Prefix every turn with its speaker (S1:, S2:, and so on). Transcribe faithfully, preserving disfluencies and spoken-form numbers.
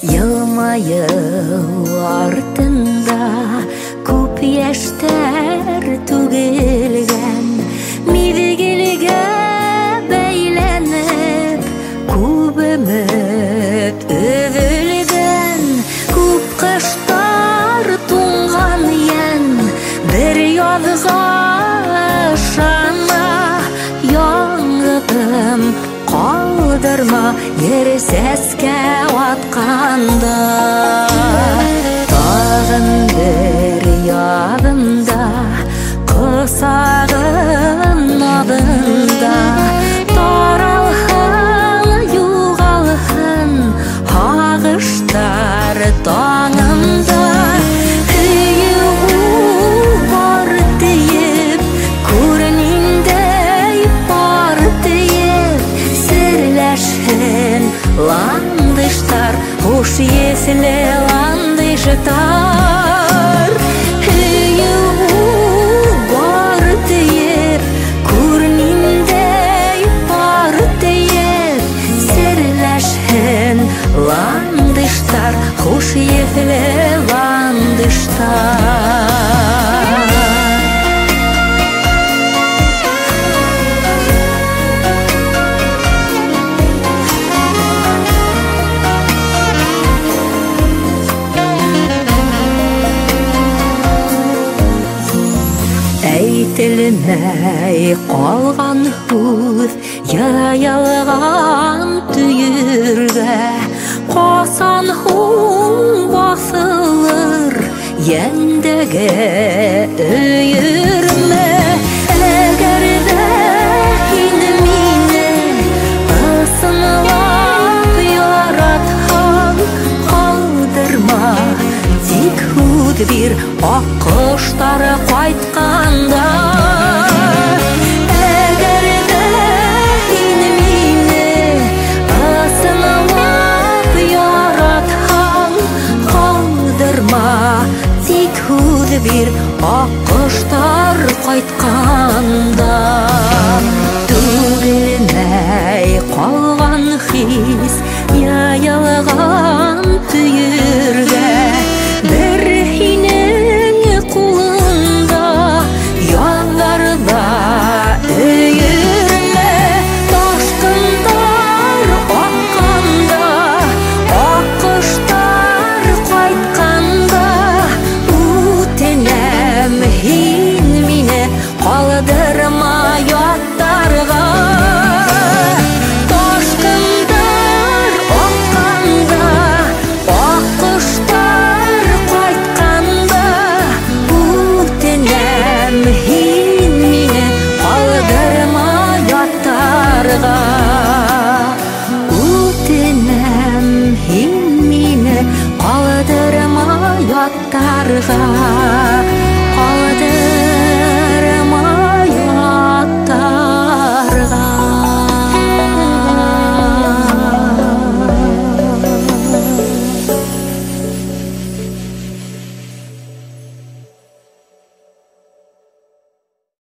S1: Yılmayıl артында көп яшьтәр түгелгән, мизгелгә бәйләнеп күп өмет өзелгән, күп кыштар туңган ян бер язга ышана, яңгым калдырма ер сәскә атканда. Тагын бер ядымда кысагын адында, таралһын, югалһын агыштар таңында. Көйү бар диеп, күрнеңдәй бар диеп, серләшһен ландыштар, хуш есле ландыштар. Көйү бар диеп, күрнеңдәй бар диеп, серләшһен ландыштар, хуш есле ландыштар. Әйтелмәй калган һүз яялган төергә, касан һуң басылыр яндәге өермә. Әгәр дә һин мине ысынлап яратһаң, калдырма тик һүз бир ак коштар кайтканда. Әгәр дә һин мине ысынлап яратһаң, калдырма тик һүз бир ак коштар кайтканда. Түгелмәй калган хис яялган төергә, бер һинең кулыңда яннарда өермә. Ташкындар акканда, ак коштар кайтканда, үтенәм һин мине калдырма яттарга. Ташкындар акканда, ак коштар кайтканда, үтенәм һин мине калдырма яттарга. Үтенәм һин мине калдырма яттарга.